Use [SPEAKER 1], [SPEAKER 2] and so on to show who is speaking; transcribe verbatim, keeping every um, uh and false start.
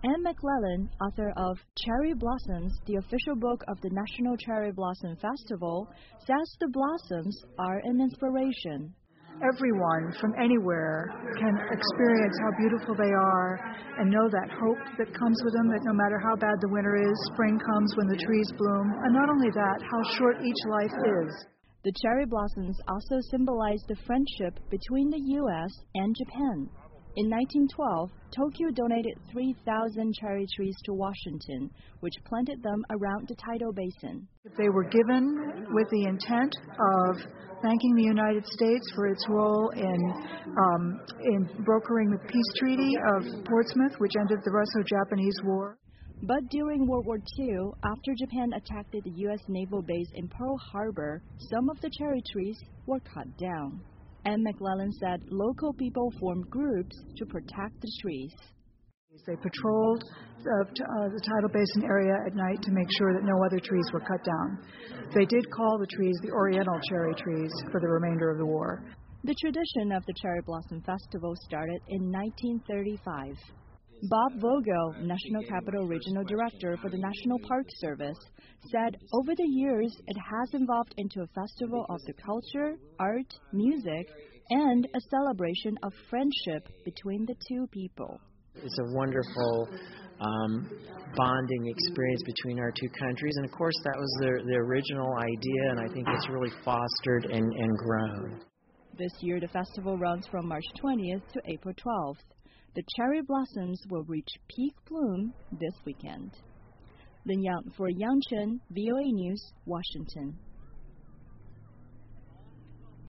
[SPEAKER 1] Anne McClellan, author of Cherry Blossoms, the official book of the National Cherry Blossom Festival, says the blossoms are an inspiration.
[SPEAKER 2] Everyone from anywhere can experience how beautiful they are and know that hope that comes with them, that no matter how bad the winter is, spring comes when the trees bloom. And not only that, how short each life is.
[SPEAKER 1] The cherry blossoms also symbolize the friendship between the U S and Japan. In nineteen twelve, Tokyo donated three thousand cherry trees to Washington, which planted them around the tidal basin.
[SPEAKER 2] They were given with the intent of thanking the United States for its role in um, in brokering the peace treaty of Portsmouth, which ended the Russo-Japanese War.
[SPEAKER 1] But during World War Two, after Japan attacked the U S naval base in Pearl Harbor, some of the cherry trees were cut down. Anne McClellan said local people formed groups to protect the trees.
[SPEAKER 2] They patrolled uh, t- uh, the tidal basin area at night to make sure that no other trees were cut down. They did call the trees the Oriental cherry trees for the remainder of the war.
[SPEAKER 1] The tradition of the Cherry Blossom Festival started in nineteen thirty-five. Bob Vogel, National Capital Regional Director for the National Park Service, said over the years it has evolved into a festival of the culture, art, music, and a celebration of friendship between the two people.
[SPEAKER 3] It's a wonderful um, bonding experience between our two countries, and of course that was the, the original idea, and I think it's really fostered and, and grown.
[SPEAKER 1] This year the festival runs from March twentieth to April twelfth. The cherry blossoms will reach peak bloom this weekend. Lin Yang for Yang Chen, V O A News, Washington.